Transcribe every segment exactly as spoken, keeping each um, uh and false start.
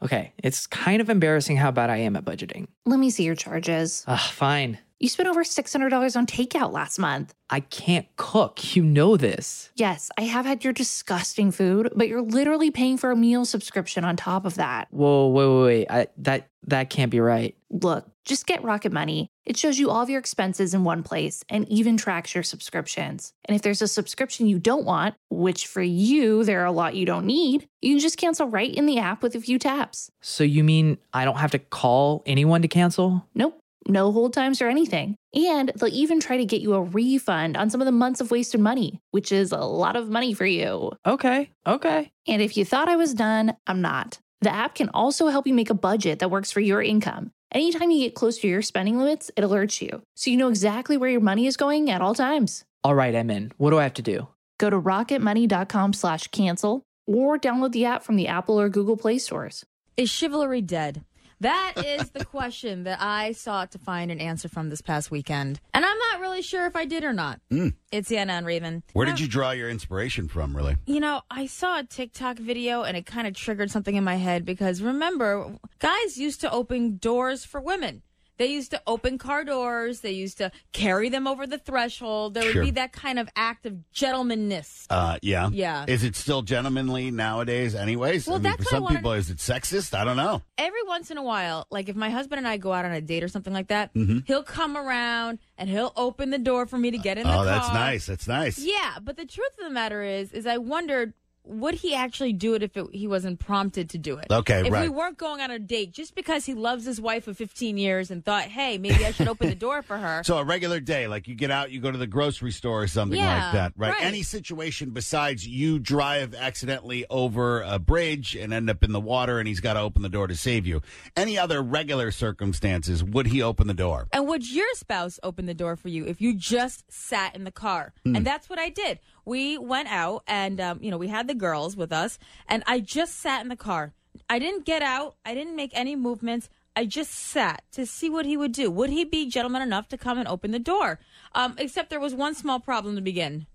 Okay, it's kind of embarrassing how bad I am at budgeting. Let me see your charges. Ugh, fine. You spent over six hundred dollars on takeout last month. I can't cook. You know this. Yes, I have had your disgusting food, but you're literally paying for a meal subscription on top of that. Whoa, wait, wait, wait. I, that, that can't be right. Look, just get Rocket Money. It shows you all of your expenses in one place and even tracks your subscriptions. And if there's a subscription you don't want, which for you, there are a lot you don't need, you can just cancel right in the app with a few taps. So you mean I don't have to call anyone to cancel? Nope. No hold times or anything. And they'll even try to get you a refund on some of the months of wasted money, which is a lot of money for you. Okay, okay. And if you thought I was done, I'm not. The app can also help you make a budget that works for your income. Anytime you get close to your spending limits, it alerts you, so you know exactly where your money is going at all times. All right, I'm in. What do I have to do? Go to rocketmoney.com slash cancel or download the app from the Apple or Google Play stores. Is chivalry dead? That is the question that I sought to find an answer from this past weekend. And I'm not really sure if I did or not. Mm. It's Anna and Raven. Where did you draw your inspiration from, really? You know, I saw a TikTok video and it kind of triggered something in my head because remember, guys used to open doors for women. They used to open car doors. They used to carry them over the threshold. There would Sure. be that kind of act of gentlemanness. Uh, yeah. Yeah. Is it still gentlemanly nowadays anyways? Well, I mean, that's for what I some wanted- people, is it sexist? I don't know. Every once in a while, like if my husband and I go out on a date or something like that, he'll come around and he'll open the door for me to get in the car. Oh, that's nice. That's nice. Yeah, but the truth of the matter is, is I wondered, would he actually do it if it, he wasn't prompted to do it? Okay, if right. we weren't going on a date just because he loves his wife of fifteen years and thought, hey, maybe I should open the door for her. So a regular day, like you get out, you go to the grocery store or something Yeah, like that, right? right. Any situation besides you drive accidentally over a bridge and end up in the water and he's got to open the door to save you. Any other regular circumstances, would he open the door? And would your spouse open the door for you if you just sat in the car? Hmm. And that's what I did. We went out and, um, you know, we had the girls with us, and I just sat in the car. I didn't get out. I didn't make any movements. I just sat to see what he would do. Would he be gentleman enough to come and open the door? Um, except there was one small problem to begin.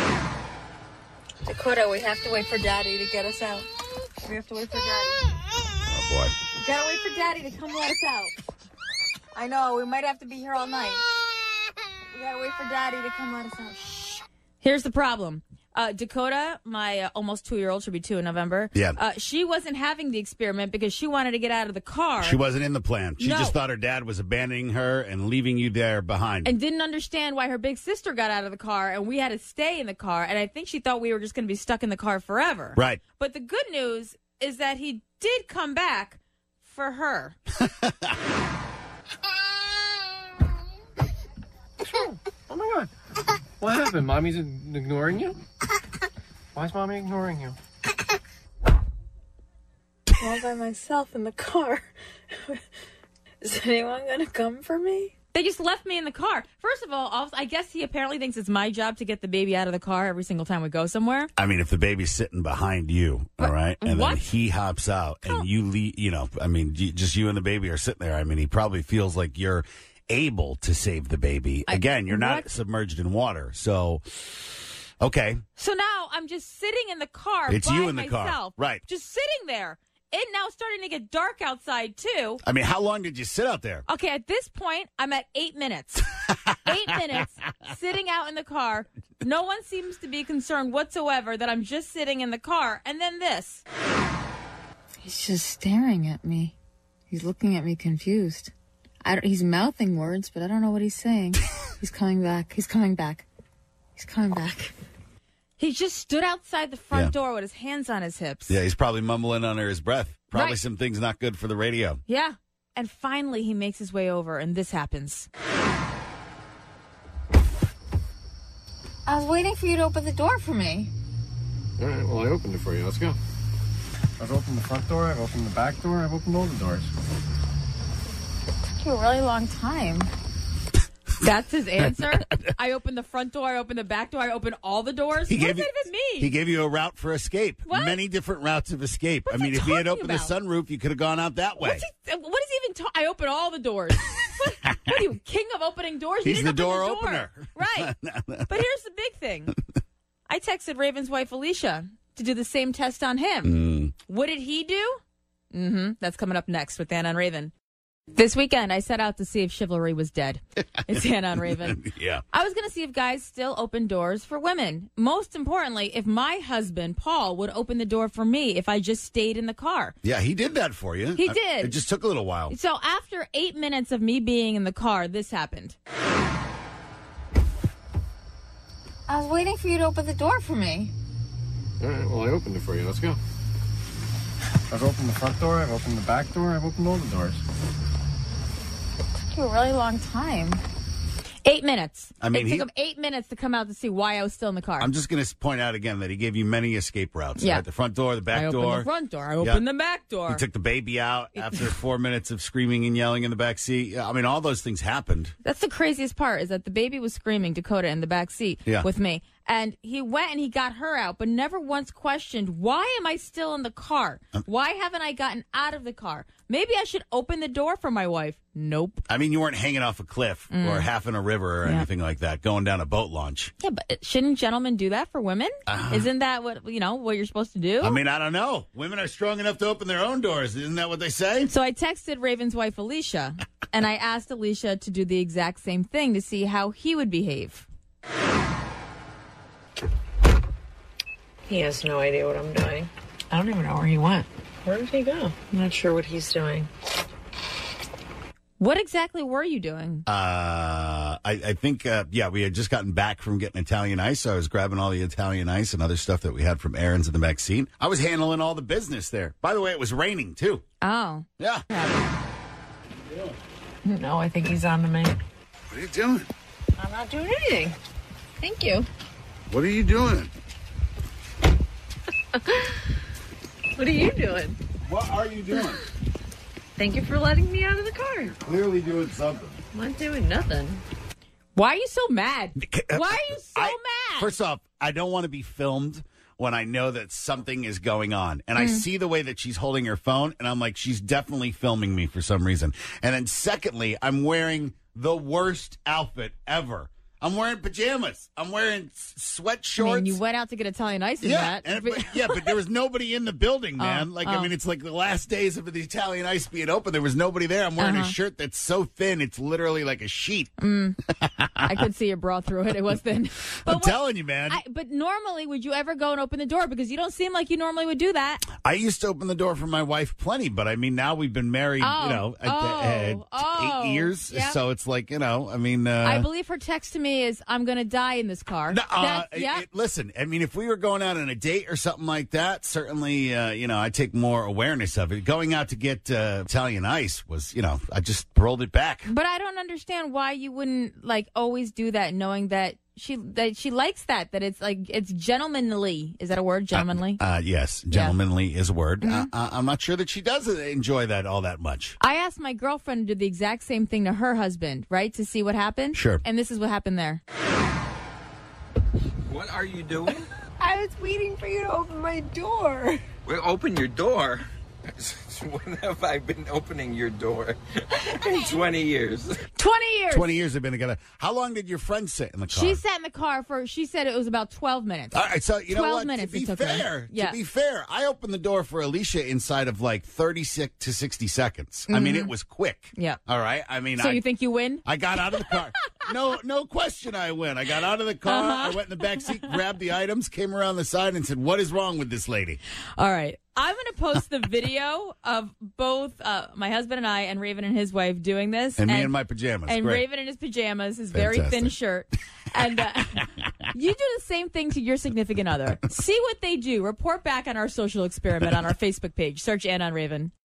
Dakota, we have to wait for Daddy to get us out. We have to wait for Daddy. Oh, boy. We gotta wait for Daddy to come let us out. I know, we might have to be here all night. We gotta wait for Daddy to come let us out. Shh. Here's the problem. Uh, Dakota, my uh, almost two-year-old, she'll be two in November. Yeah. Uh, she wasn't having the experiment because she wanted to get out of the car. She wasn't in the plan. She No. just thought her dad was abandoning her and leaving you there behind. And didn't understand why her big sister got out of the car and we had to stay in the car. And I think she thought we were just going to be stuck in the car forever. Right. But the good news is that he did come back for her. Oh my God. What happened? Mommy's ignoring you? Why is Mommy ignoring you? All by myself in the car. Is anyone going to come for me? They just left me in the car. First of all, I'll- I guess he apparently thinks it's my job to get the baby out of the car every single time we go somewhere. I mean, if the baby's sitting behind you, all right, and what? then he hops out and you leave, you know, I mean, you- just you and the baby are sitting there. I mean, he probably feels like you're able to save the baby. I- Again, you're not what? submerged in water. So, okay. So now I'm just sitting in the car It's by you in the car. myself. Right. Just sitting there. It now starting to get dark outside, too. I mean, how long did you sit out there? Okay, at this point, I'm at eight minutes. eight minutes sitting out in the car. No one seems to be concerned whatsoever that I'm just sitting in the car. And then this. He's just staring at me. He's looking at me confused. I don't, he's mouthing words, but I don't know what he's saying. He's coming back. He's coming back. He's coming back. He just stood outside the front Yeah. door with his hands on his hips. Yeah, he's probably mumbling under his breath. Probably Right. some things not good for the radio. Yeah. And finally, he makes his way over, and this happens. I was waiting for you to open the door for me. All right, well, I opened it for you. Let's go. I've opened the front door. I've opened the back door. I've opened all the doors. It took you a really long time. That's his answer? I opened the front door, I opened the back door, I opened all the doors? He what gave does you, that even mean? He gave you a route for escape. What? Many different routes of escape. What's I mean, he if he had talking opened about? the sunroof, you could have gone out that way. What's he, what is he even talking? I opened all the doors. what, what are you, king of opening doors? You He's didn't the open door the door. opener. Right. But here's the big thing. I texted Raven's wife, Alicia, to do the same test on him. Mm. What did he do? Mm-hmm. That's coming up next with Anna and Raven. This weekend, I set out to see if chivalry was dead. It's Anna and Raven. Yeah. I was going to see if guys still open doors for women. Most importantly, if my husband, Paul, would open the door for me if I just stayed in the car. Yeah, he did that for you. He I- did. It just took a little while. So after eight minutes of me being in the car, this happened. I was waiting for you to open the door for me. All right, well, I opened it for you. Let's go. I've opened the front door. I've opened the back door. I've opened all the doors. It took you a really long time. Eight minutes. I mean, it he- took him eight minutes to come out to see why I was still in the car. I'm just going to point out again that he gave you many escape routes. Yeah. Right? The front door, the back I opened door. the front door. I Yeah. opened the back door. He took the baby out after four minutes of screaming and yelling in the back seat. Yeah, I mean, all those things happened. That's the craziest part, is that the baby was screaming, Dakota, in the back seat Yeah. with me. And he went and he got her out, but never once questioned, why am I still in the car? Why haven't I gotten out of the car? Maybe I should open the door for my wife. Nope. I mean, you weren't hanging off a cliff or half in a river or Mm. Yeah. anything like that, going down a boat launch. Yeah, but shouldn't gentlemen do that for women? Isn't that what, you know, what you're supposed to do? Uh-huh. I mean, I don't know. Women are strong enough to open their own doors. Isn't that what they say? So I texted Raven's wife, Alicia, and I asked Alicia to do the exact same thing to see how he would behave. He has no idea what I'm doing. I don't even know where he went. Where did he go? I'm not sure what he's doing. What exactly were you doing? Uh, I, I think, uh, yeah, we had just gotten back from getting Italian ice. So I was grabbing all the Italian ice and other stuff that we had from Aaron's in the back seat. I was handling all the business there. By the way, it was raining, too. Oh. Yeah. No, I think he's on to me. What are you doing? I'm not doing anything. Thank you. What are you doing? What are you doing? What are you doing? Thank you for letting me out of the car. Clearly doing something. I'm not doing nothing. Why are you so mad? Why are you so I- mad? First off, I don't want to be filmed when I know that something is going on. And I see the way that she's holding her phone, and I'm like, she's definitely filming me for some reason. And then secondly, I'm wearing the worst outfit ever. I'm wearing pajamas. I'm wearing s- sweat I shorts. mean, you went out to get Italian ice in yeah, that. and, but, yeah, but there was nobody in the building, man. like, I oh. mean, it's like the last days of the Italian ice being open. There was nobody there. I'm wearing a Uh-huh. shirt that's so thin, it's literally like a sheet. I could see your bra through it. It was thin. But I'm what- telling you, man. I, but normally, would you ever go and open the door? Because you don't seem like you normally would do that. I used to open the door for my wife plenty, but I mean, now we've been married, Oh, you know, uh, oh, uh, oh, eight years. yeah. So it's like, you know, I mean, uh, I believe her text to me is, I'm going to die in this car. no, uh, That's- yeah. it- listen, I mean, if we were going out on a date or something like that, certainly, uh, you know, I take more awareness of it. Going out to get uh, Italian ice was, you know, I just rolled it back. But I don't understand why you wouldn't like always do that, knowing that she that she likes that. That it's like it's gentlemanly. Is that a word? Gentlemanly. Uh, yes, gentlemanly is a word. Uh, uh, I'm not sure that she does enjoy that all that much. I asked my girlfriend to do the exact same thing to her husband, right, to see what happened. Sure. And this is what happened there. What are you doing? I was waiting for you to open my door. Well, open your door. When have I been opening your door? In twenty years. Twenty years. twenty years they've been together. How long did your friend sit in the car? She sat in the car for. She said it was about twelve minutes. All right, so you know twelve what? minutes to be it took her. fair, Yeah. to be fair, I opened the door for Alicia inside of like thirty-six to sixty seconds. I mean, it was quick. Yeah. All right. I mean, So I, you think you win? I got out of the car. No, no question. I win. I got out of the car. Uh-huh. I went in the back seat, grabbed the items, came around the side, and said, "What is wrong with this lady?" All right. I'm going to post the video of both uh, my husband and I and Raven and his wife doing this. And, me in my pajamas. And Great. Raven in his pajamas, his very thin Fantastic. shirt. And uh, you do the same thing to your significant other. See what they do. Report back on our social experiment on our Facebook page. Search Anna and Raven.